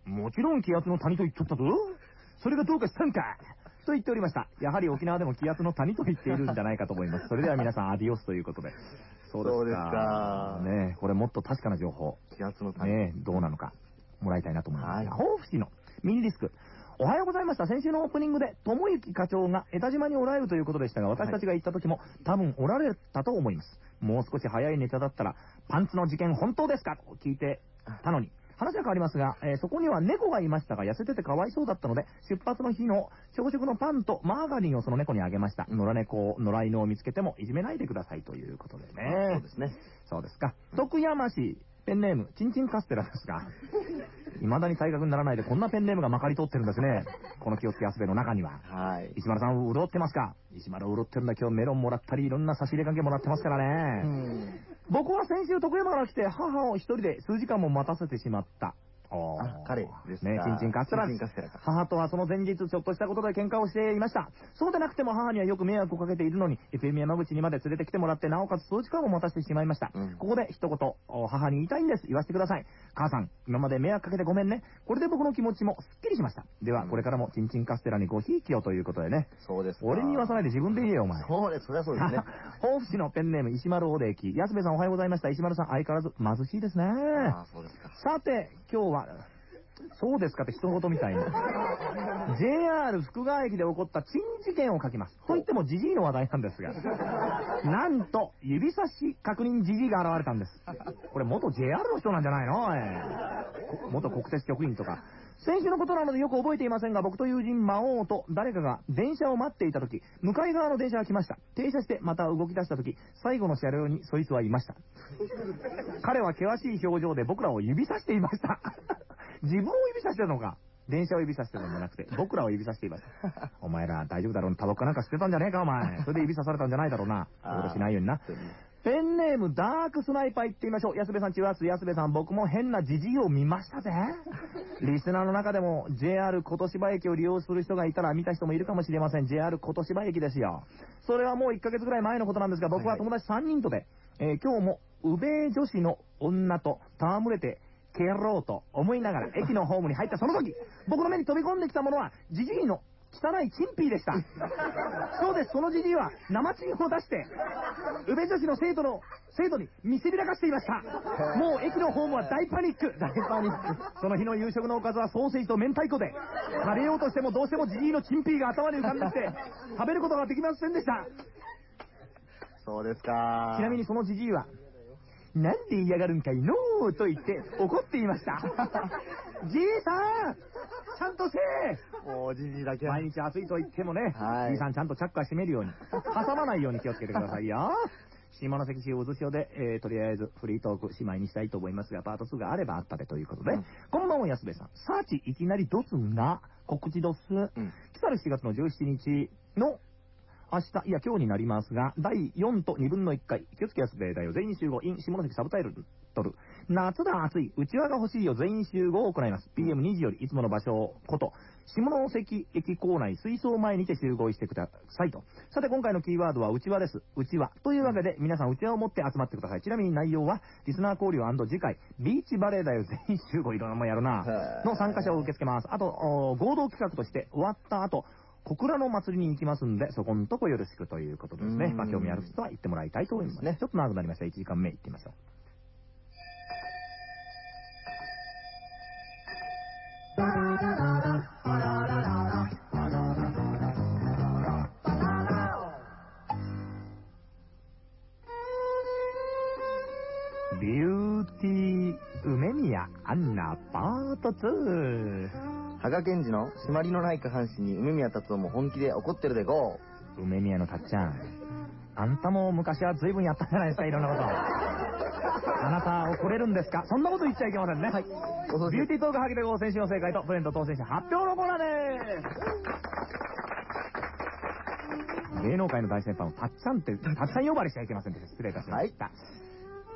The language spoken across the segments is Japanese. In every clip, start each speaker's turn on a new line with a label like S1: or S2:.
S1: もちろん気圧の谷と言っとったぞ。それがどうかしたんかと言っておりました。やはり沖縄でも気圧の谷と言っているんじゃないかと思います。それでは皆さんアディオスということで。そうですか。ねえ、これもっと確かな情報。
S2: 気圧の谷。
S1: ねえ、どうなのか、もらいたいなと思います。抱負市のミニディスク。おはようございました。先週のオープニングで、友幸課長が江田島におられるということでしたが、私たちが行った時も、多分おられたと思います。もう少し早いネタだったら、パンツの事件本当ですかと聞いてたのに。話は変わりますが、そこには猫がいましたが、痩せててかわいそうだったので、出発の日の朝食のパンとマーガリンをその猫にあげました。野良犬を見つけてもいじめないでくださいということでね。
S2: そうですね。
S1: そうですか。徳山市、ペンネーム、チンチンカステラですが、未だに体格にならないでこんなペンネームがまかり通ってるんですね。この気をつけ遊べの中には。
S2: はい。
S1: 石丸さん、潤ってますか？石丸潤ってるんだ。今日メロンもらったり、いろんな差し入れ関係もらってますからね。僕は先週徳山から来て、母を一人で数時間も待たせてしまった。
S2: 彼ですか。
S1: ね、チンチンカステラ。母とはその前日ちょっとしたことで喧嘩をしていました。そうでなくても母にはよく迷惑をかけているのに、FM 山口にまで連れてきてもらって、なおかつ数時間も待たせてしまいました。ここで一言、母に言いたいんです。言わせてください。母さん、今まで迷惑かけてごめんね。これで僕の気持ちもすっきりしました。では、これからもチンチンカステラにごひいきをということでね。
S2: そうです。
S1: 俺に言わさないで自分で言えよ、お前。
S2: そうです、そりゃそうですね。
S1: 抱負市のペンネーム、石丸おでき。安部さんおはようございました。石丸さん、相変わらず貧しいですね。
S2: そうですか。
S1: さて、今日は、そうですかって一言みたいに。JR 福川駅で起こった珍事件を書きます。と言ってもジジイの話題なんですが。なんと、指差し確認ジジイが現れたんです。これ元 JR の人なんじゃないの？元国鉄局員とか。先週のことなのでよく覚えていませんが、僕と友人魔王と誰かが電車を待っていたとき、向かい側の電車が来ました。停車してまた動き出したとき、最後の車両にそいつはいました。彼は険しい表情で僕らを指さしていました。自分を指さしてるのか。電車を指さしてるのじゃなくて、僕らを指さしていました。お前ら大丈夫だろう、タバコかなんか捨てたんじゃねえか、お前。それで指さされたんじゃないだろうな。そういうことしないようにな。ペンネームダークスナイパー言ってみましょう。安部さん、ちわす、安部さん、僕も変なジジイを見ましたぜ。リスナーの中でも JR 琴芝駅を利用する人がいたら見た人もいるかもしれません。JR 琴芝駅ですよ。それはもう1ヶ月ぐらい前のことなんですが、僕は友達3人とで、今日も宇米女子の女と戯れて蹴ろうと思いながら駅のホームに入ったその時、僕の目に飛び込んできたものはジジイの汚いチンピーでした。そうです、そのジジイは生チンを出して宇部女子の生徒に見せびらかしていました。もう駅のホームは大パニック。その日の夕食のおかずはソーセージと明太子で、食べようとしてもどうしてもジジイのチンピーが頭に浮かんできて食べることができませんでした。
S2: そうですか。
S1: ちなみにそのジジイは、なんで嫌がるんかいのーと言って怒っていました。じいさんちゃんとせえ。
S2: もうじじいだけ
S1: 毎日暑いと言ってもね、じいさんちゃんとチャックは閉めるように、挟まないように気をつけてくださいよ。下関市渦潮で、とりあえずフリートークしまいにしたいと思いますが、パート2があればあったでということで、こんばんは安部さん。サーチいきなりドスな告知ドス。来たる7月の17日の明日、いや今日になりますが、第4と2分の1回、気をつけ安部だよ、全員集合、in 下関サブタイトル、夏だ暑い、内輪が欲しいよ、全員集合を行います。PM2 時よりいつもの場所こと、下関駅構内水槽前にて集合してくださいと。さて今回のキーワードは内輪です。内輪。というわけで皆さん内輪を持って集まってください。ちなみに内容は、リスナー交流&次回、ビーチバレーだよ、全員集合、いろんなもんやるな、の参加者を受け付けます。あと、合同企画として終わった後、小倉の祭りに行きますんで、そこんとこよろしくということですね。興味ある人は行ってもらいたいと思いますね。ちょっと長くなりました。1時間目行ってみましょう。ビューティー梅宮アンナパート2。
S2: 羽賀健二の締まりのない下半身に梅宮達夫も本気で怒ってるでゴ
S1: ー。梅宮のたっちゃん、あんたも昔は随分やったじゃないですか、いろんなこと。あなた怒れるんですか？そんなこと言っちゃいけませんね。はい。ビューティートークハゲでご先週の正解とプレゼント当選者発表のコーナーでーす。芸能界の大先輩のたっちゃんってたっちゃん呼ばれしちゃいけませんでした。失礼いたしました。はい、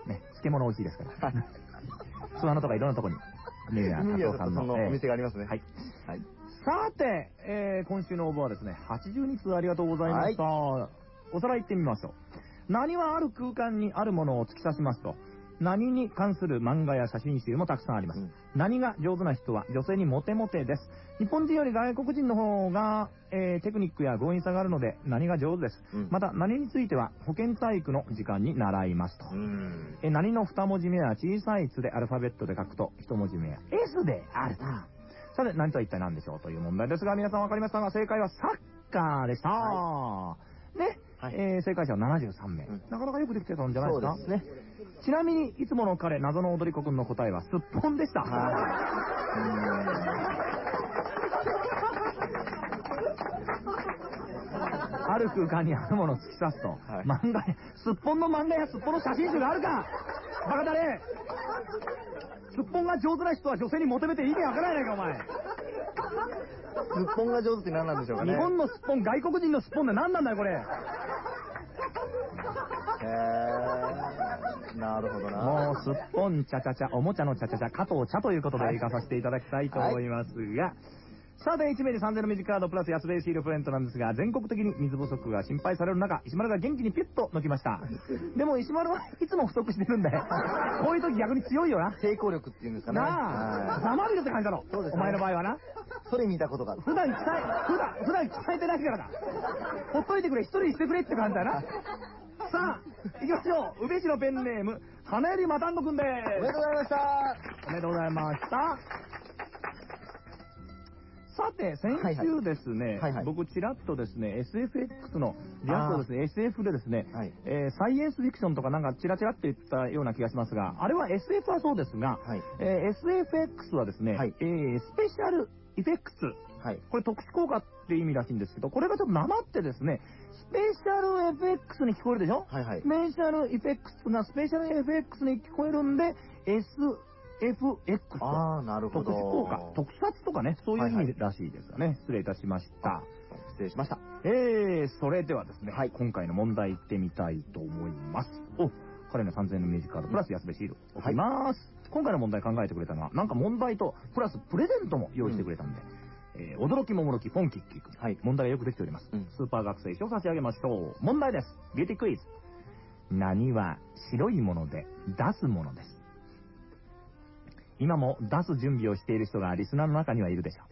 S1: ね、漬物美味しいですから。巣穴とかいろんなとこに。梅宮達夫さんの
S2: お店がありますね。
S1: はい。はい。さて、今週の応募はですね、82通ありがとうございました。はい、おさらい行ってみましょう。何はある空間にあるものを突き刺しますと、 何に関する漫画や写真集もたくさんあります。何が上手な人は女性にモテモテです。日本人より外国人の方が、テクニックや強引さがあるので何が上手です。また何については保健体育の時間に習いますと。何の2文字目は小さい「つ」でアルファベットで書くと1文字目は S であると。さて何とは一体何でしょうという問題ですが、皆さん分かりましたが、正解はサッカーでした。ね。正解者は73名。なかなかよくできてたんじゃないですか。
S2: そうですね。
S1: ちなみに、いつもの彼、謎の踊り子くんの答えは、すっぽんでした。ある空間にあるものを突き刺すと、漫画や、すっぽんの漫画やすっぽんの写真集があるかバカだね。すっぽんが上手な人は女性に求めて意味わからないか、お前。
S2: すっぽんが上手って何なんでしょうかね。
S1: 日本のすっぽん、外国人のすっぽんって何なんだよ、これ。
S2: なるほどな。
S1: もう、すっぽんちゃちゃちゃ、おもちゃのちゃちゃちゃ、加藤茶ということで行かさせていただきたいと思いますが、さて、1名で3000のミジカードプラス安ベイシールプレゼントなんですが、全国的に水不足が心配される中、石丸が元気にピュッと抜きました。でも石丸はいつも不足してるんで、こういう時逆に強いよな。
S2: 抵抗力っていうんですかね。
S1: なあ、黙るよって感じだろ。
S2: そうですね。
S1: お前の場合はな。
S2: それ見たことがある。
S1: 普段鍛えてないからだ。ほっといてくれ、一人にしてくれって感じだな。さあ、行きましょう。宇部市のペンネーム、花よりマタンドくんでーす。
S2: おめでとうございました。
S1: おめでとうございました。さて、先週ですね、僕ちらっとですね、SFX の略をですね、SF でですね、サイエンスフィクションとかなんかチラチラって言ったような気がしますが、あれは SF はそうですが、SFX はですね、スペシャルイフェクツ、これ特殊効果って意味らしいんですけど、これがちょっとなまってですね、スペシャルエフェクスに聞こえるでしょ、スペシャルエフェクスがスペシャルエフェクスに聞こえるんで、SFX と。
S2: ああ、なるほど。
S1: 特殊効果、特撮とかね、そういう意味らしいですよね。失礼いたしました。
S2: 失礼しました。
S1: それではですね、今回の問題行ってみたいと思います。彼の3000円のミュージカードプラス安部シール送ります。今回の問題考えてくれたのは、なんか問題とプラスプレゼントも用意してくれたんで、驚きももろきポンキッキーくん。問題がよくできております。スーパー学生賞を差し上げましょう。問題です。ビューティークイズ。何は白いもので出すものです。今も出す準備をしている人がリスナーの中にはいるでしょう。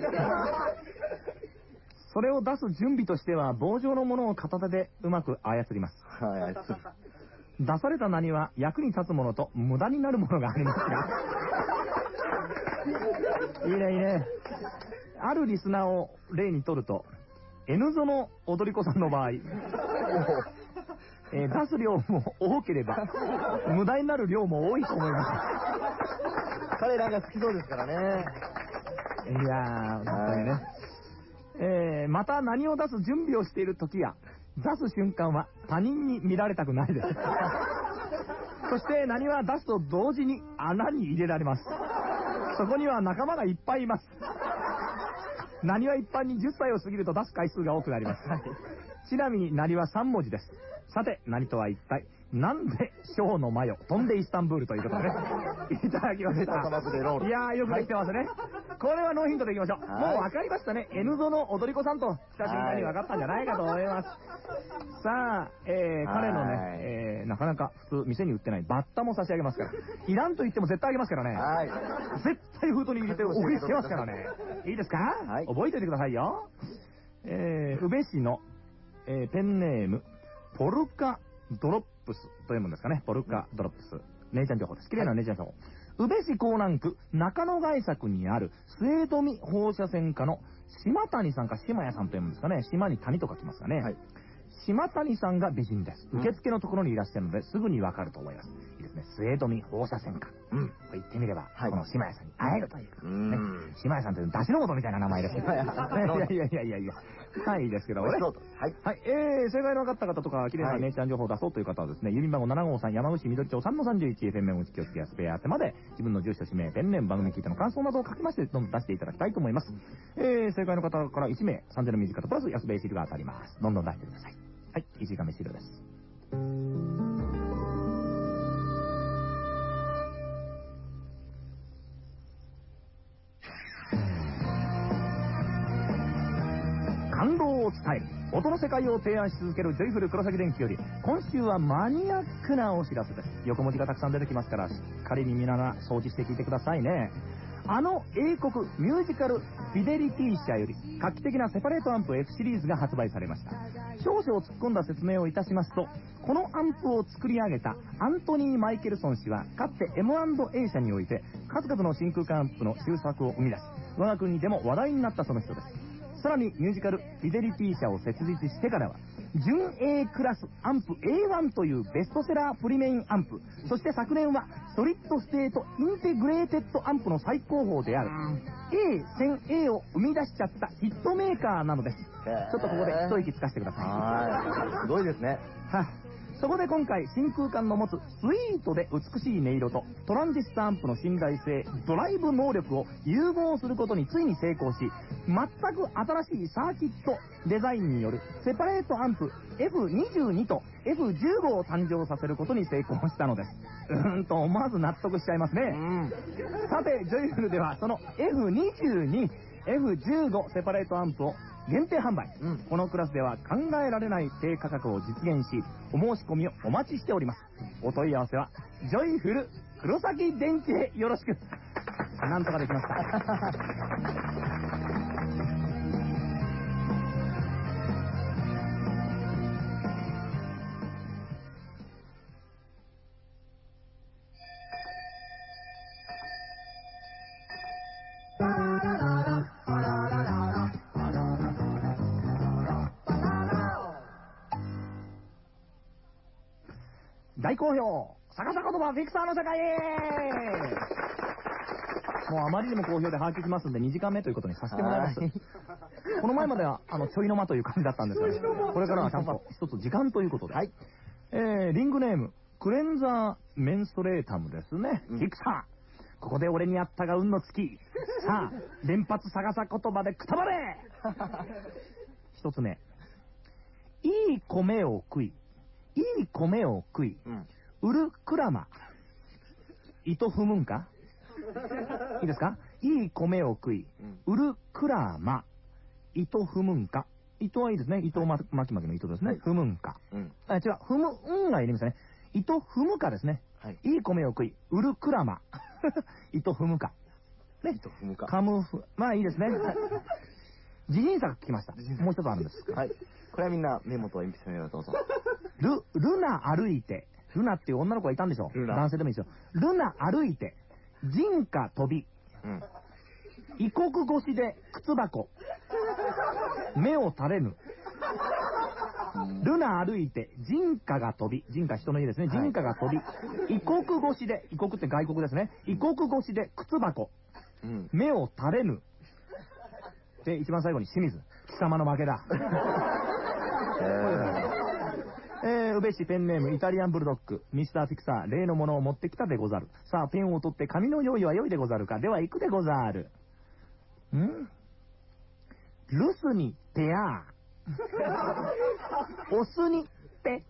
S1: それを出す準備としては棒状のものを片手でうまく操ります。出された名には役に立つものと無駄になるものがありますがいいねいいね。あるリスナーを例にとると N ゾの踊り子さんの場合出す量も多ければ無駄になる量も多いと思います。
S2: 彼らが好きそうですからね。
S1: いやー、本当にね。また何を出す準備をしている時や出す瞬間は他人に見られたくないです。そして何は出すと同時に穴に入れられます。そこには仲間がいっぱいいます。何は一般に10歳を過ぎると出す回数が多くなります。ちなみに何は3文字です。さて何とは一体なんでショーのマヨ飛んでイスタンブールということでねいただきました。いやーよくできてますね。これはノーヒントでいきましょう。もう分かりましたね。N ゾの踊り子さんと来た瞬間に分かったんじゃないかと思います。さあ、彼のね、なかなか普通店に売ってないバッタも差し上げますから、いらんと言っても絶対あげますからね。絶対封筒に入れて送りつけますからね。いいですか、覚えておいてくださいよ。宇部市の、ペンネームポルカドロップスと読むんですかね。ポルカドロップス。姉ちゃん情報です。綺麗な姉ちゃん情報。宇部市江南区中野外作にある末富放射線科の島谷さんか島谷さんと読むんですかね。島に谷と書きますかね。島谷さんが美人です。受付のところにいらっしゃるのですぐにわかると思います。いいですね。末富放射線科。言ってみれば、この島谷さんに会えるという。島谷さんという出しの素みたいな名前ですけど。いや。はい、ですけどね。正解の分かった方とか、綺麗な姉ちゃん情報を出そうという方はですね、郵便番号753山口緑町3-31 FM 内清介スペア宛てまで、自分の住所、氏名、ペンネーム、番組聞いての感想などを書きまして、どんどん出していただきたいと思います。正解の方から1名、3000の短とプラス安ベイシールが当たります。どんどん出してください。はい、1時間目終了です。感動を伝える音の世界を提案し続けるジョイフル黒崎電機より、今週はマニアックなお知らせです。横文字がたくさん出てきますから、しっかり耳ながら掃除して聞いてくださいね。あの英国ミュージカルフィデリティ社より画期的なセパレートアンプ F シリーズが発売されました。少々突っ込んだ説明をいたしますと、このアンプを作り上げたアントニー・マイケルソン氏はかつて M&A 社において数々の真空管アンプの終作を生み出し、我が国でも話題になったその人です。さらにミュージカルフィデリティ社を設立してからは準 A クラスアンプ A1 というベストセラープリメインアンプ、そして昨年はソリッドステートインテグレーテッドアンプの最高峰である A1000A を生み出しちゃったヒットメーカーなのです。ちょっとここで一息つかせてください。
S2: はい。すごいですね。
S1: そこで今回真空管の持つスイートで美しい音色とトランジスタアンプの信頼性、ドライブ能力を融合することについに成功し、全く新しいサーキットデザインによるセパレートアンプ F22 と F15 を誕生させることに成功したのです。思わず納得しちゃいますね。さてジョイフルではその F22、F15 セパレートアンプを限定販売、このクラスでは考えられない低価格を実現し、お申し込みをお待ちしております。お問い合わせはジョイフル黒崎電機へよろしく。なんとかできました大好評逆さ言葉フィクサーの世界へ。もうあまりにも好評で把握しますんで2時間目ということにさせてもらいます。この前まではちょいの間という感じだったんですが、これからはちゃんと一つ時間ということで、リングネームクレンザーメンストレータムですね。フィクサー、ここで俺にあったが運の尽き。さあ連発逆さ言葉でくたばれ。一つ目、いい米を食い、いい米を食い、売るクラマ、糸踏むんか。いいですか。いい米を食い、売るクラマ、糸踏むんか。糸はいいですね。糸巻き巻きの糸ですね。踏むんか。違う、踏むんがいりますね。糸踏むかですね。いい米を食い、売るクラマ、糸踏むか。ね。糸踏むか。カムフ、まあいいですね。自信作聞きました。もう一つあるんです。
S2: はい。これはみんなメモと鉛筆のようどうぞ。
S1: ルナ歩いて、ルナっていう女の子がいたんでしょう。男性でもいいですよ。ルナ歩いて、人家飛び、異国越しで靴箱、目を垂れぬ。ルナ歩いて、人家が飛び、人家人の家ですね。人家が飛び、異国越しで、異国って外国ですね。異国越しで靴箱、目を垂れぬ。で、一番最後に清水、貴様の負けだ。宇部市ペンネームイタリアンブルドッグ、ミスターフィクサー、例のものを持ってきたでござる。さあペンを取って紙の用意は良いでござるか。では行くでござる。留守にペアオスにペ、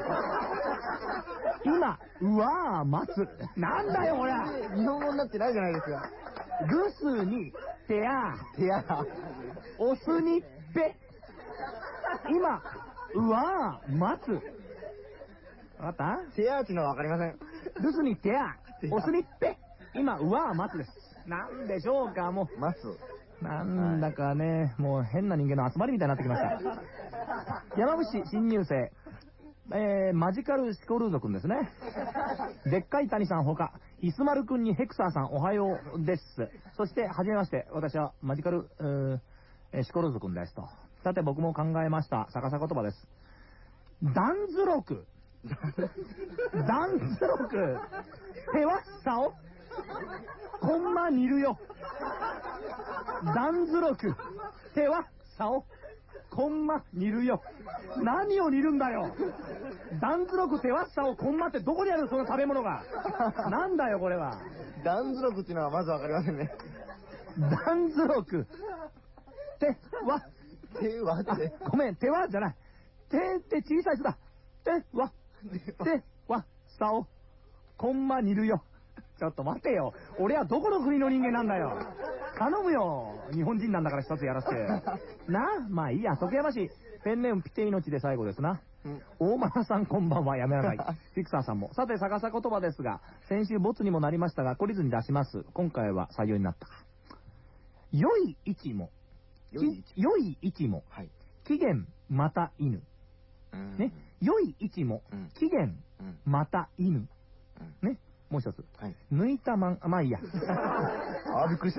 S1: 今うわー待つ。なんだよこれ。
S2: 日本語になってないじゃないですか。
S1: 留守にペアオスにペ、今うわー待つ。わかった？
S2: テアーチのはわかりません。
S1: 留守にテア、オスにペ、今うわー待つです。なんでしょうか。もう
S2: 待つ。
S1: なんだかね、もう変な人間の集まりみたいになってきました。山伏新入生、マジカルシコルーゾくんですね。でっかい谷さんほか、イスマルくんにヘクサーさんおはようです。そしてはじめまして、私はマジカルシコルーゾくんですと。さて僕も考えました逆さ言葉です。ダンズロク、ダンズロク、手はさお、コンマ煮るよ。ダンズロク、手はさお、コンマ煮るよ。何を煮るんだよ。ダンズロク、手はさお、コンマってどこにあるその食べ物が。なんだよこれは。
S2: ダンズロクっていうのはまずわかりませんね。
S1: ダンズロク、手は、
S2: 手はって。
S1: ごめん、手はじゃない。手って小さい人だ。手はさお、コンマ煮るよ。 ちょっと待てよ。俺はどこの国の人間なんだよ。頼むよ。日本人なんだから一つやらせて。な、まあいいや。徳山市、ペンネームピテ命で最後ですな。大間さんこんばんは、やめなさい。フィクサーさんも。さて、逆さ言葉ですが、先週ボツにもなりましたが、懲りずに出します。今回は採用になった。良い位置も。良い位置も。はい。期限、また犬。ね。良い位置も。期限、また犬。ね。もう一つ。はい。抜いたまん、まあいいや。
S2: びっくりした。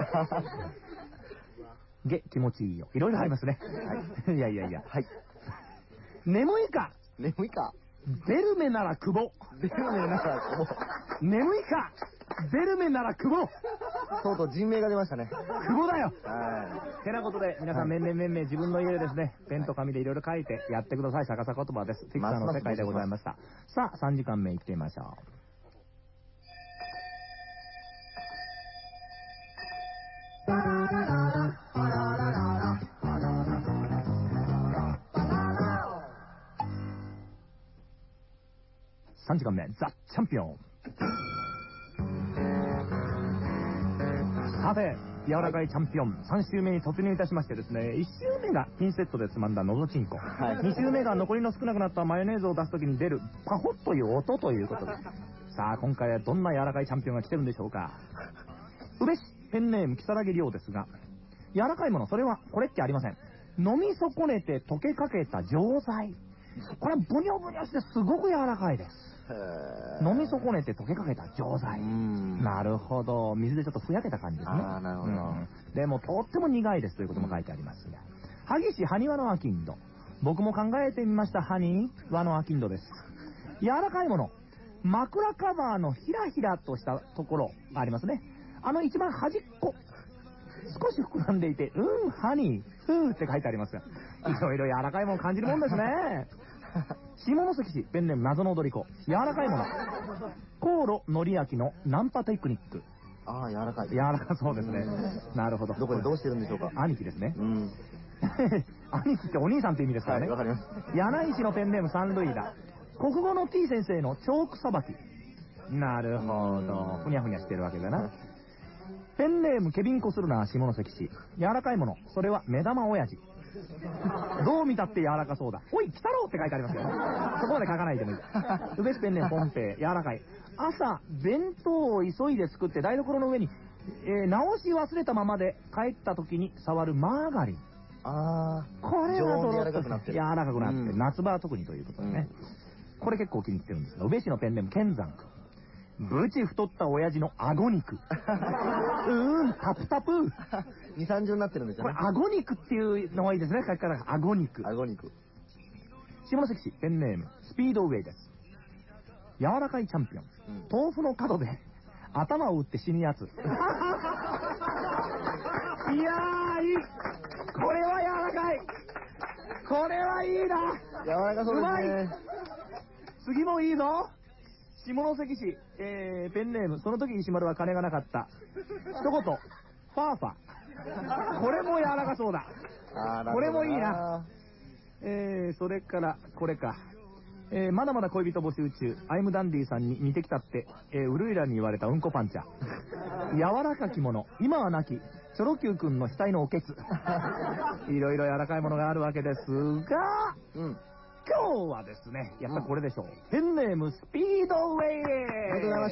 S1: 気持ちいいよ。いろいろありますね。はい。いやいやいや。はい。眠いか
S2: 眠いか
S1: ベルメなら久保。
S2: ベルメなら久保。
S1: 眠いかベルメなら久保。
S2: とうとう人名が出ましたね。
S1: 久保だよ。
S2: はい。
S1: てなことで、皆さん、めんめん自分の家でですね、ペンと紙でいろいろ書いてやってください。逆さ言葉です。フィクサーの世界でございました。さあ、3時間目行ってみましょう。3時間目、ザ・チャンピオン。さて、柔らかいチャンピオン、3週目に突入いたしましてですね、1週目がピンセットでつまんだのどちんこ。はい、2週目が残りの少なくなったマヨネーズを出すときに出るパホッという音ということで。さあ、今回はどんな柔らかいチャンピオンが来てるんでしょうか。うべし、ペンネーム、木更木亮ですが、柔らかいもの、それはこれっきゃありません。飲み損ねて溶けかけた錠剤。これはブニョブニョしてすごく柔らかいです。飲み損ねて溶けかけた錠剤。なるほど。水でちょっとふやけた感じですね。
S2: なるほど。
S1: でもとっても苦いですということも書いてありますが。萩市埴輪のアキンド。僕も考えてみました。ハニー輪のアキンドです。柔らかいもの。枕カバーのひらひらとしたところがありますね。一番端っこ。少し膨らんでいて、ハニー、ふーって書いてありますが。いろいろ柔らかいもの感じるもんですね。下関市、ペンネーム謎の踊り子。柔らかいもの。航路則明のナンパテクニック。
S2: ああ、柔らかい。
S1: 柔らかそうですね。なるほど。
S2: どこでどうしてるんでしょうか。
S1: 兄貴ですね。兄貴ってお兄さんって意味ですからね。
S2: わかります。
S1: 柳石のペンネーム三類だ。国語の T 先生のチョークさばき。なるほど。ふにゃふにゃしてるわけだな。ペンネームケビンコスルナー下関市。柔らかいもの。それは目玉親父。どう見たって柔らかそうだ。おい、来たろって書いてありますよ。そこまで書かないでもいい。ウベスペンネームポンペイ。柔らかい。朝、弁当を急いで作って台所の上に、直し忘れたままで帰った時に触るマーガリン。これは
S2: 柔らかくなってる。
S1: 柔らかくなって、夏場は特にということでね。これ結構気に入ってるんですが、宇部市のペンネームケンザン君。ブチ太った親父の顎肉。タプタプ。
S2: 2、30になってるんですよね。
S1: これ、顎肉っていうのがいいですね、書き方が。顎肉。
S2: 顎肉。
S1: 下関市、ペンネーム、スピードウェイです。柔らかいチャンピオン。豆腐の角で、頭を打って死ぬやつ。いやー、いい。これは柔らかい。これはいいな。
S2: 柔らかそうですね。
S1: うまい。次もいいぞ。下関市、ペンネーム、その時石丸は金がなかった。一言、ファーファ。これも柔らかそうだ。これもいいな。それから、これか。まだまだ恋人募集中。アイムダンディさんに似てきたって、ウルイラに言われたうんこパンチャ。柔らかきもの、今はなき、チョロ Q 君の額のおけつ。いろいろ柔らかいものがあるわけですが、今日はですね、やっぱりこれでしょう。ペンネームスピードウェイ。
S2: ありがとうございました。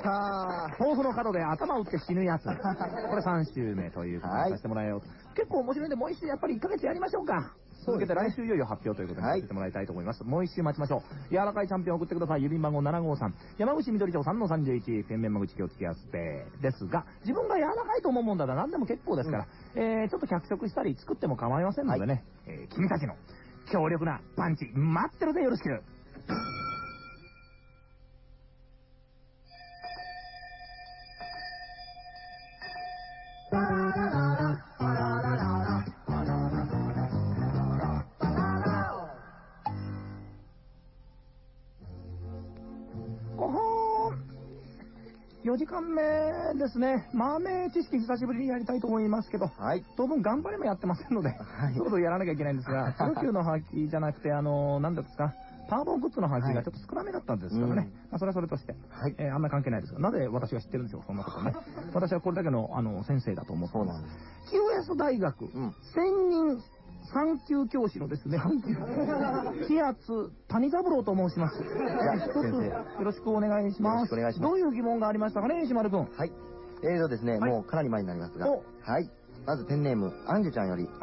S1: 豆腐の角で頭打って死ぬやつ。これ3週目ということにさせてもらえようと。結構面白いんで、もう一週やっぱり1ヶ月やりましょうか。続けて来週いよいよ発表ということにさせてもらいたいと思います。もう一週待ちましょう。柔らかいチャンピオンを送ってください。郵便番号753。山口緑町3-31。ペンメンマ口気をつけやすて。ですが、自分が柔らかいと思うもんだら何でも結構ですから、ちょっと脚色したり作っても構いませんのでね、君たちの強力なパンチ待ってるぜ。よろしく。4時間目ですね。豆知識久しぶりにやりたいと思いますけど、当分頑張れもやってませんので、そろそろやらなきゃいけないんですが、チョロ Q の吐きじゃなくて、なんですか、 パワーボングッズの配信がちょっと少なめだったんですからね。まあ、それはそれとして。
S2: はい。
S1: あんまり関係ないですが、なぜ私が知ってるんでしょう、そんなことね。私はこれだけの、先生だと思ってます。清安大学、専任産休教師のですね、気圧谷三郎と申します。一つよろしくお願いします。
S2: よろしくお願いします。
S1: どういう疑問がありましたかね、石丸君。
S2: はい。ですね、もうかなり前になりますが、はい。まずペンネーム、アンジュちゃんより、